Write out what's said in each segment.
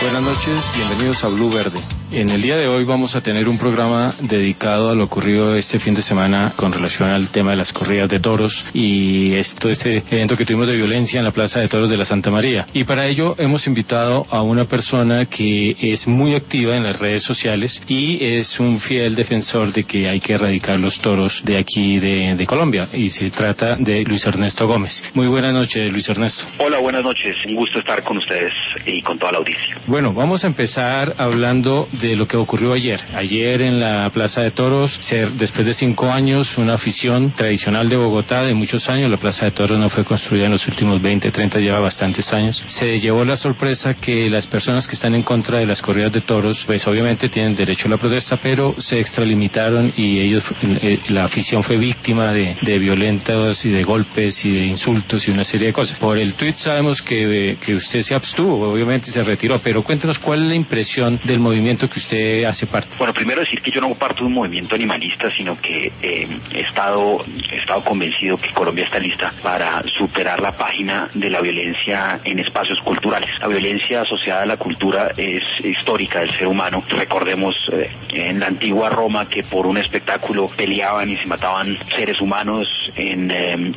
Buenas noches, bienvenidos a Blue Verde. En el día de hoy vamos a tener un programa dedicado a lo ocurrido este fin de semana con relación al tema de las corridas de toros y este evento que tuvimos de violencia en la Plaza de Toros de la Santa María. Y para ello hemos invitado a una persona que es muy activa en las redes sociales y es un fiel defensor de que hay que erradicar los toros de aquí de Colombia, y se trata de Luis Ernesto Gómez. Muy buenas noches, Luis Ernesto. Hola, buenas noches. Un gusto estar con ustedes y con toda la audiencia. Bueno, vamos a empezar hablando de lo que ocurrió ayer. Ayer en la Plaza de Toros, después de 5 años, una afición tradicional de Bogotá de muchos años, la Plaza de Toros no fue construida en los últimos 20, 30, lleva bastantes años. Se llevó la sorpresa que las personas que están en contra de las corridas de toros, pues obviamente tienen derecho a la protesta, pero se extralimitaron y ellos, la afición fue víctima de violentos y de golpes y de insultos y una serie de cosas. Por el tuit sabemos que usted se abstuvo, obviamente se retiró, pero cuéntenos cuál es la impresión del movimiento que usted hace parte. Bueno, primero decir que yo no hago parte de un movimiento animalista, sino que he estado convencido que Colombia está lista para superar la página de la violencia en espacios culturales. La violencia asociada a la cultura es histórica del ser humano. Recordemos en la antigua Roma que por un espectáculo peleaban y se mataban seres humanos. En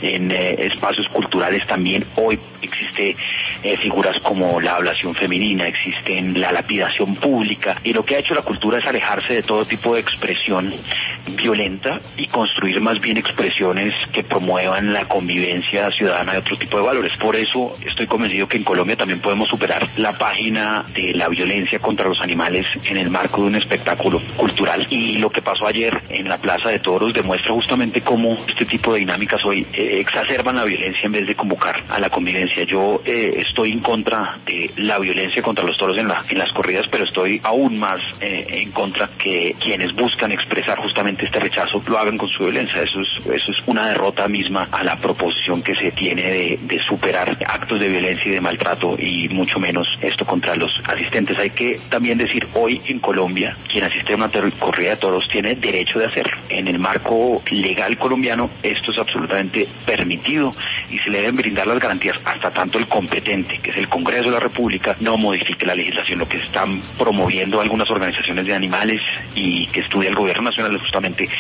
espacios culturales también hoy existe figuras como la ablación femenina, existen la lapidación pública, y lo que ha hecho la cultura es alejarse de todo tipo de expresión violenta y construir más bien expresiones que promuevan la convivencia ciudadana de otro tipo de valores. Por eso estoy convencido que en Colombia también podemos superar la página de la violencia contra los animales en el marco de un espectáculo cultural. Y lo que pasó ayer en la Plaza de Toros demuestra justamente cómo este tipo de dinámicas hoy exacerban la violencia en vez de convocar a la convivencia. Yo estoy en contra de la violencia contra los toros en las corridas, pero estoy aún más en contra que quienes buscan expresar justamente este rechazo lo hagan con su violencia. Eso es una derrota misma a la proposición que se tiene de superar actos de violencia y de maltrato, y mucho menos esto contra los asistentes. Hay que también decir, hoy en Colombia quien asiste a una corrida de toros tiene derecho de hacerlo. En el marco legal colombiano esto es absolutamente permitido y se le deben brindar las garantías hasta tanto el competente, que es el Congreso de la República, no modifique la legislación. Lo que están promoviendo algunas organizaciones de animales y que estudia el gobierno nacional es justamente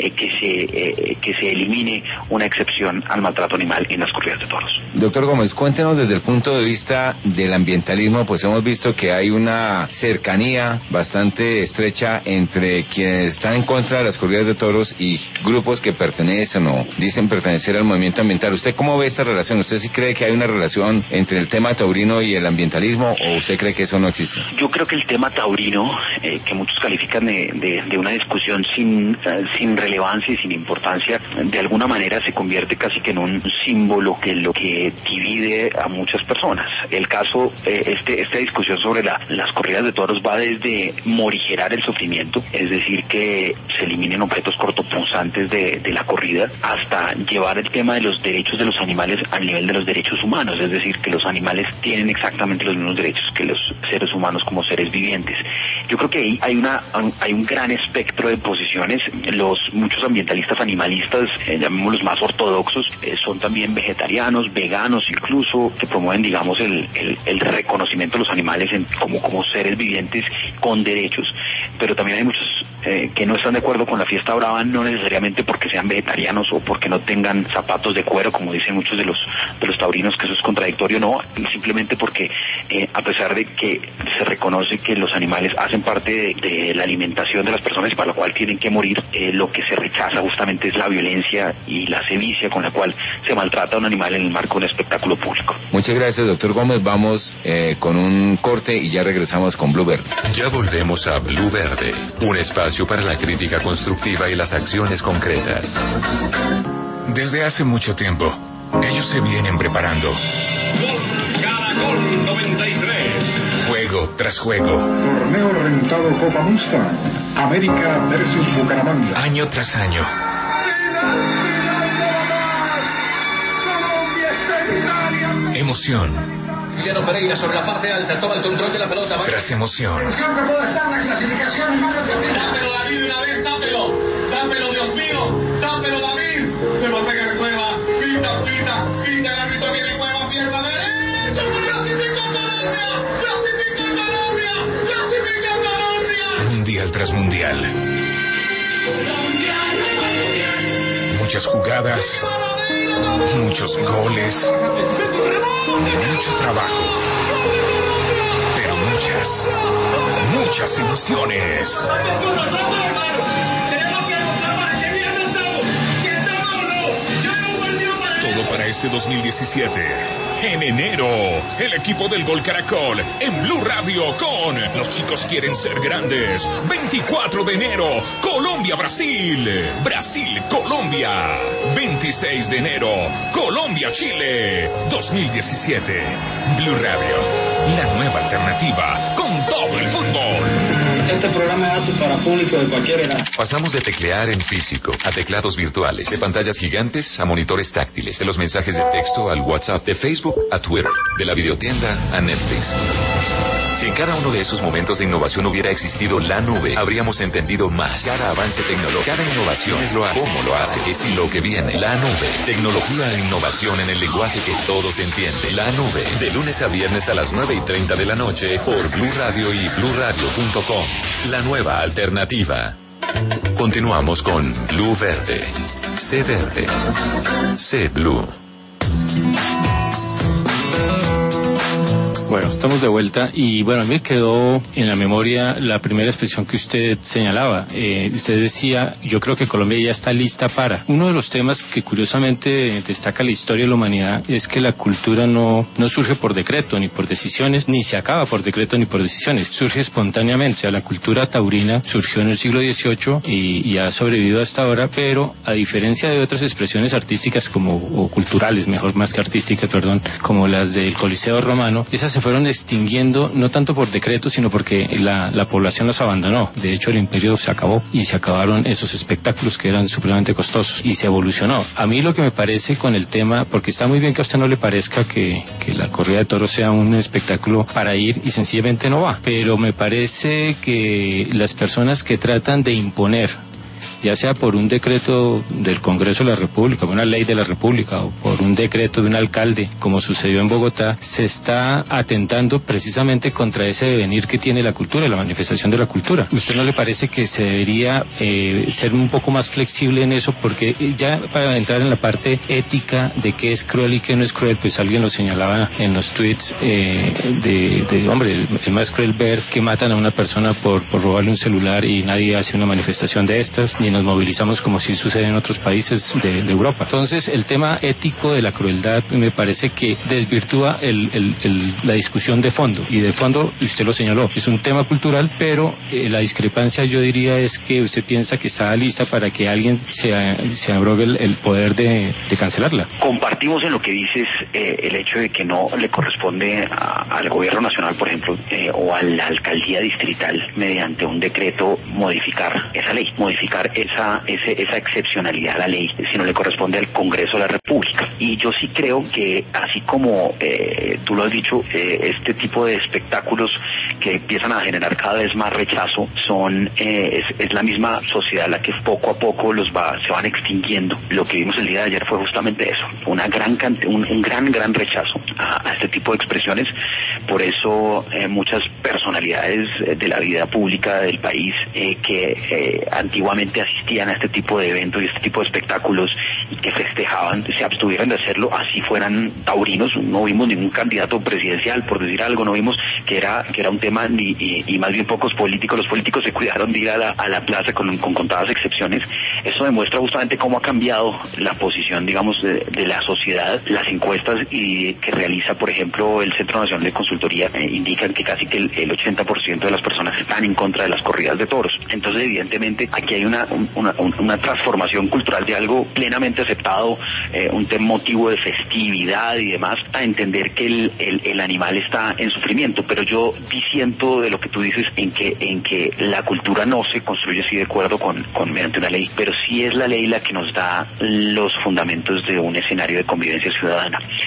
que se elimine una excepción al maltrato animal en las corridas de toros. Doctor Gómez, cuéntenos desde el punto de vista del ambientalismo, pues hemos visto que hay una cercanía bastante estrecha entre quienes están en contra de las corridas de toros y grupos que pertenecen o dicen pertenecer al movimiento ambiental. ¿Usted cómo ve esta relación? ¿Usted sí cree que hay una relación entre el tema taurino y el ambientalismo, o usted cree que eso no existe? Yo creo que el tema taurino, que muchos califican de una discusión sin relevancia y sin importancia, de alguna manera se convierte casi que en un símbolo que lo que divide a muchas personas. El caso, esta discusión sobre las corridas de toros va desde morigerar el sufrimiento, es decir, que se eliminen objetos cortopunzantes de la corrida, hasta llevar el tema de los derechos de los animales al nivel de los derechos humanos, es decir, que los animales tienen exactamente los mismos derechos que los seres humanos como seres vivientes. Yo creo que ahí hay un gran espectro de posiciones. Muchos ambientalistas animalistas, llamémoslos más ortodoxos, son también vegetarianos, veganos incluso, que promueven, digamos, el reconocimiento de los animales como seres vivientes con derechos. Pero también hay muchos que no están de acuerdo con la fiesta brava, no necesariamente porque sean vegetarianos o porque no tengan zapatos de cuero, como dicen muchos de los taurinos, que eso es contradictorio, no, simplemente porque a pesar de que se reconoce que los animales hacen parte de la alimentación de las personas y para lo cual tienen que morir, lo que se rechaza justamente es la violencia y la sevicia con la cual se maltrata a un animal en el marco de un espectáculo público. Muchas gracias, doctor Gómez. Vamos con un corte y ya regresamos con Blue Verde. Ya volvemos a Blue Verde, un espacio para la crítica constructiva y las acciones concretas. Desde hace mucho tiempo, ellos se vienen preparando. Gol, Caracol 93. Juego tras juego. Torneo rentado Copa Mustang. América versus Bucaramanga. Año tras año. Emoción. Emiliano Pereira sobre la parte alta, toma el control de la pelota. Tras emoción. Dámelo, David, una vez, dámelo. Dámelo, Dios mío. Dámelo, David. Me va a pegar Cueva. Quita, el árbitro viene Cueva, pierna derecha. ¡Clasificó Colombia! ¡Clasificó Colombia! tras mundial. Muchas jugadas, muchos goles, mucho trabajo, pero muchas emociones. Todo para este 2017. En enero, el equipo del Gol Caracol en Blue Radio con Los chicos quieren ser grandes. 24 de enero, Colombia-Brasil. Brasil-Colombia. 26 de enero, Colombia-Chile. 2017. Blue Radio, la nueva alternativa con todo el fútbol. Este programa es apto para público de cualquier edad. Pasamos de teclear en físico a teclados virtuales, de pantallas gigantes a monitores táctiles, de los mensajes de texto al WhatsApp, de Facebook a Twitter, de la videotienda a Netflix. Si en cada uno de esos momentos de innovación hubiera existido la nube, habríamos entendido más. Cada avance tecnológico, cada innovación es lo hace, cómo lo hace, es y lo que viene. La nube, tecnología e innovación en el lenguaje que todos entienden. La nube, de lunes a viernes a las 9:30 de la noche por Blue Radio y BlueRadio.com. La nueva alternativa. Continuamos con Blue Verde. Sé verde. Sé Blue. Bueno, estamos de vuelta y bueno, a mí me quedó en la memoria la primera expresión que usted señalaba. Usted decía, yo creo que Colombia ya está lista para. Uno de los temas que curiosamente destaca la historia de la humanidad es que la cultura no surge por decreto ni por decisiones, ni se acaba por decreto ni por decisiones, surge espontáneamente. O sea, la cultura taurina surgió en el siglo XVIII y ha sobrevivido hasta ahora, pero a diferencia de otras expresiones artísticas o culturales, mejor más que artísticas, perdón, como las del Coliseo romano, esas se fueron extinguiendo no tanto por decreto, sino porque la población los abandonó. De hecho, el imperio se acabó y se acabaron esos espectáculos que eran supremamente costosos y se evolucionó. A mí lo que me parece con el tema, porque está muy bien que a usted no le parezca que la corrida de toros sea un espectáculo para ir y sencillamente no va, pero me parece que las personas que tratan de imponer, ya sea por un decreto del Congreso de la República, por una ley de la República o por un decreto de un alcalde, como sucedió en Bogotá, se está atentando precisamente contra ese devenir que tiene la cultura, la manifestación de la cultura. ¿Usted no le parece que se debería ser un poco más flexible en eso? Porque ya para entrar en la parte ética de qué es cruel y qué no es cruel, pues alguien lo señalaba en los tweets hombre, es más cruel ver que matan a una persona por robarle un celular y nadie hace una manifestación de estas, ni nos movilizamos como si sucede en otros países de Europa. Entonces, el tema ético de la crueldad me parece que desvirtúa la discusión de fondo. Y de fondo, usted lo señaló, es un tema cultural, pero la discrepancia yo diría es que usted piensa que está lista para que alguien se abrogue el poder de cancelarla. Compartimos en lo que dices el hecho de que no le corresponde al gobierno nacional, por ejemplo, o a la alcaldía distrital, mediante un decreto, modificar esa ley, modificar esa excepcionalidad a la ley, sino le corresponde al Congreso de la República. Y yo sí creo que, así como tú lo has dicho, este tipo de espectáculos que empiezan a generar cada vez más rechazo es la misma sociedad la que poco a poco se van extinguiendo. Lo que vimos el día de ayer fue justamente eso, un gran rechazo a este tipo de expresiones. Por eso muchas personalidades de la vida pública del país que antiguamente asistían a este tipo de eventos y este tipo de espectáculos y que festejaban, se abstuvieron de hacerlo, así fueran taurinos. No vimos ningún candidato presidencial, por decir algo, no vimos que era un tema y más bien pocos políticos. Los políticos se cuidaron de ir a la plaza con contadas excepciones. Eso demuestra justamente cómo ha cambiado la posición, digamos, de la sociedad. Las encuestas que realiza, por ejemplo, el Centro Nacional de Consultoría indican que casi que el 80% de las personas están en contra de las corridas de toros. Entonces, evidentemente, aquí hay una transformación cultural de algo plenamente aceptado, un motivo de festividad y demás, a entender que el animal está en sufrimiento. Pero yo disiento de lo que tú dices en que la cultura no se construye así de acuerdo con mediante una ley, pero sí es la ley la que nos da los fundamentos de un escenario de convivencia ciudadana.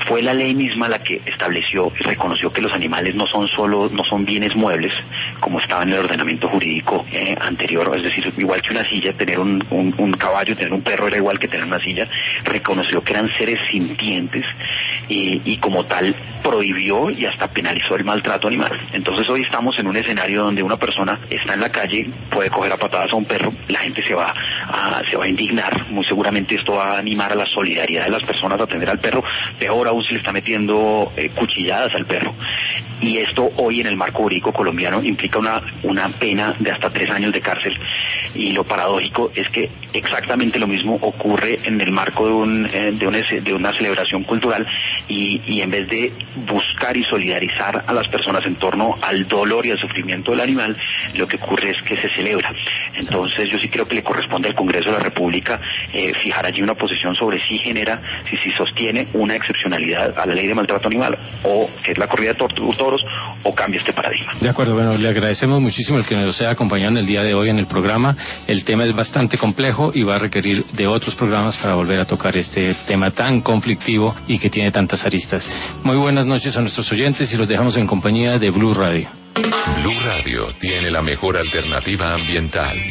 fue la ley misma la que estableció y reconoció que los animales no son bienes muebles, como estaba en el ordenamiento jurídico anterior, es decir, igual que una silla, tener un caballo, tener un perro era igual que tener una silla, reconoció que eran seres sintientes y como tal prohibió y hasta penalizó el maltrato animal. Entonces hoy estamos en un escenario donde una persona está en la calle, puede coger a patadas a un perro, la gente se va a indignar, muy seguramente esto va a animar a la solidaridad de las personas a atender al perro, peor aún si le está metiendo cuchilladas al perro. Y esto hoy en el marco jurídico colombiano implica una pena de hasta 3 años de cárcel. Y lo paradójico es que exactamente lo mismo ocurre en el marco de una celebración cultural y en vez de buscar y solidarizar a las personas en torno al dolor y al sufrimiento del animal, lo que ocurre es que se celebra. Entonces yo sí creo que le corresponde al Congreso de la República fijar allí una posición sobre si sostiene una excepcionalidad a la ley de maltrato animal, o que es la corrida de toros, o cambia este paradigma. De acuerdo, bueno, le agradecemos muchísimo el que nos haya acompañado en el día de hoy en el programa. El tema es bastante complejo y va a requerir de otros programas para volver a tocar este tema tan conflictivo y que tiene tantas aristas. Muy buenas noches a nuestros oyentes y los dejamos en compañía de Blue Radio. Blue Radio tiene la mejor alternativa ambiental.